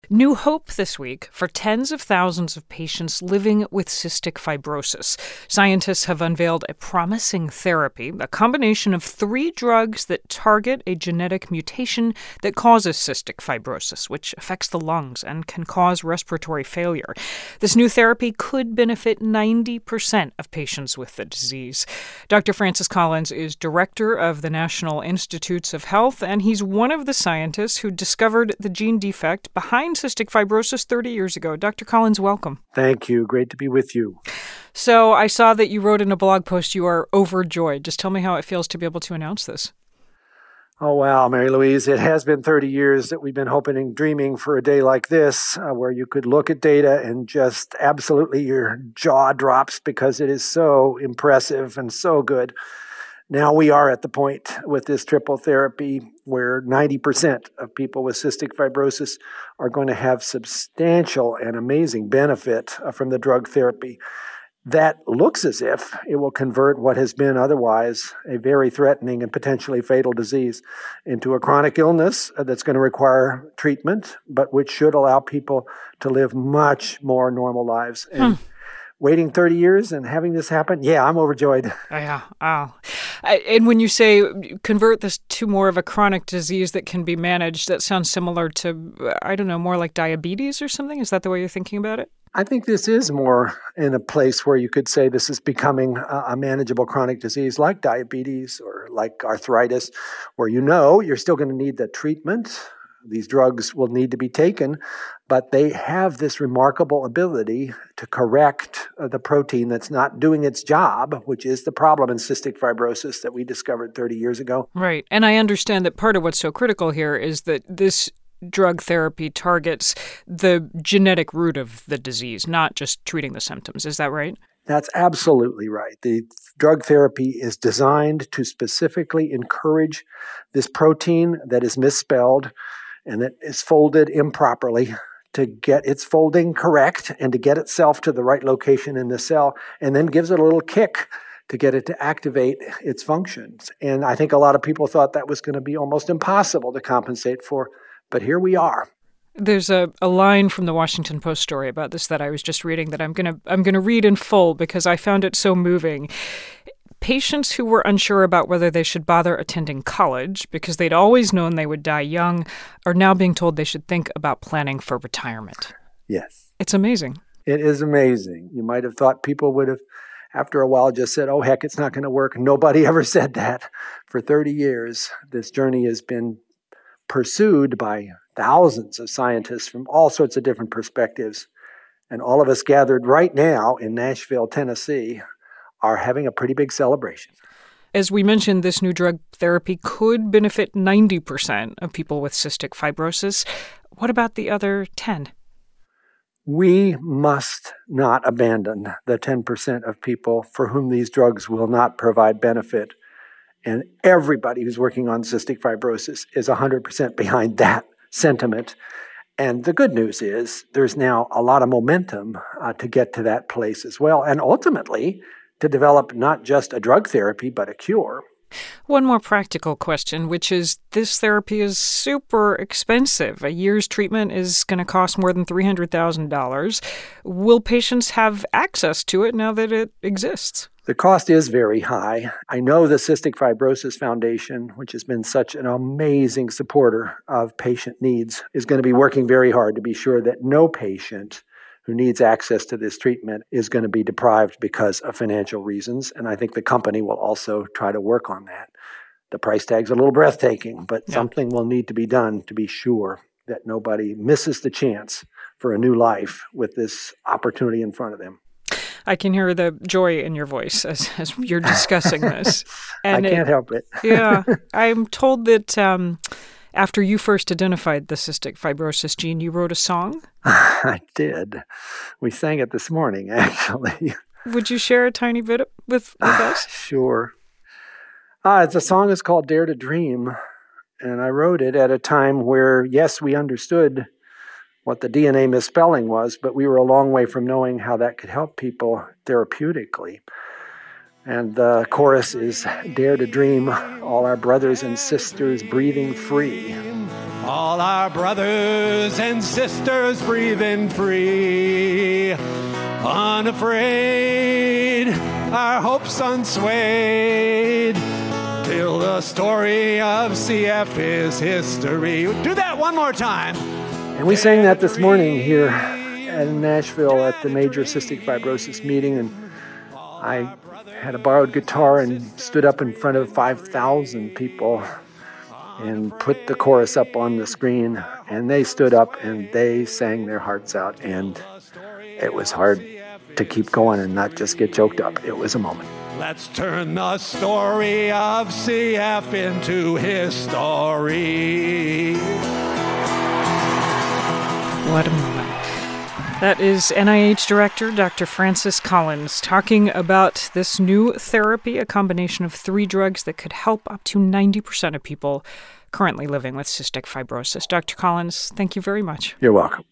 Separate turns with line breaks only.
New hope this week for tens of thousands of patients living with cystic fibrosis. Scientists have unveiled a promising therapy, a combination of 3 drugs that target a genetic mutation that causes cystic fibrosis, which affects the lungs and can cause respiratory failure. This new therapy could benefit 90% of patients with the disease. Dr. Francis Collins is director of the National Institutes of Health, and he's one of the scientists who discovered the gene defect behind cystic fibrosis 30 years ago. Dr. Collins, welcome.
Thank you. Great to be with you.
So I saw that you wrote in a blog post you are overjoyed. Just tell me how it feels to be able to announce this.
Oh, wow, Mary Louise. It has been 30 years that we've been hoping and dreaming for a day like this, where you could look at data and just absolutely your jaw drops because it is so impressive and so good. Now we are at the point with this triple therapy where 90% of people with cystic fibrosis are going to have substantial and amazing benefit from the drug therapy. That looks as if it will convert what has been otherwise a very threatening and potentially fatal disease into a chronic illness that's going to require treatment, but which should allow people to live much more normal lives. And waiting 30 years and having this happen, yeah, I'm overjoyed.
Yeah. Oh. And when you say convert this to more of a chronic disease that can be managed, that sounds similar to, I don't know, more like diabetes or something? Is that the way you're thinking about it?
I think this is more in a place where you could say this is becoming a manageable chronic disease like diabetes or like arthritis, where you're still going to need the treatment. These drugs will need to be taken, but they have this remarkable ability to correct the protein that's not doing its job, which is the problem in cystic fibrosis that we discovered 30 years ago.
Right. And I understand that part of what's so critical here is that this drug therapy targets the genetic root of the disease, not just treating the symptoms. Is that right?
That's absolutely right. The drug therapy is designed to specifically encourage this protein that is misspelled and that is folded improperly to get its folding correct and to get itself to the right location in the cell, and then gives it a little kick to get it to activate its functions. And I think a lot of people thought that was going to be almost impossible to compensate for, but here we are.
There's a line from the Washington Post story about this that I was just reading that I'm gonna read in full because I found it so moving. Patients who were unsure about whether they should bother attending college because they'd always known they would die young are now being told they should think about planning for retirement.
Yes.
It's amazing.
It is amazing. You might have thought people would have, after a while, just said, oh, heck, it's not going to work. Nobody ever said that. For 30 years, this journey has been pursued by thousands of scientists from all sorts of different perspectives. And all of us gathered right now in Nashville, Tennessee, are having a pretty big celebration.
As we mentioned, this new drug therapy could benefit 90% of people with cystic fibrosis. What about the other 10?
We must not abandon the 10% of people for whom these drugs will not provide benefit. And everybody who's working on cystic fibrosis is 100% behind that sentiment. And the good news is there's now a lot of momentum to get to that place as well. And ultimately, to develop not just a drug therapy, but a cure.
One more practical question, which is this therapy is super expensive. A year's treatment is going to cost more than $300,000. Will patients have access to it now that it exists?
The cost is very high. I know the Cystic Fibrosis Foundation, which has been such an amazing supporter of patient needs, is going to be working very hard to be sure that no patient who needs access to this treatment is going to be deprived because of financial reasons. And I think the company will also try to work on that. The price tag's a little breathtaking, but something will need to be done to be sure that nobody misses the chance for a new life with this opportunity in front of them.
I can hear the joy in your voice as you're discussing this.
And I can't help it.
Yeah. I'm told that after you first identified the cystic fibrosis gene, you wrote a song?
I did. We sang it this morning, actually.
Would you share a tiny bit with us?
Sure. The song is called Dare to Dream, and I wrote it at a time where, yes, we understood what the DNA misspelling was, but we were a long way from knowing how that could help people therapeutically. And the chorus is, Dare to dream, all our brothers and sisters breathing free.
All our brothers and sisters breathing free, unafraid, our hopes unswayed, till the story of CF is history. Do that one more time.
And we sang that this morning here in Nashville at the major cystic fibrosis meeting, and I had a borrowed guitar and stood up in front of 5,000 people and put the chorus up on the screen, and they stood up and they sang their hearts out, and it was hard to keep going and not just get choked up. It was a moment.
Let's turn the story of CF into history.
What a moment. That is NIH Director Dr. Francis Collins talking about this new therapy, a combination of 3 drugs that could help up to 90% of people currently living with cystic fibrosis. Dr. Collins, thank you very much.
You're welcome.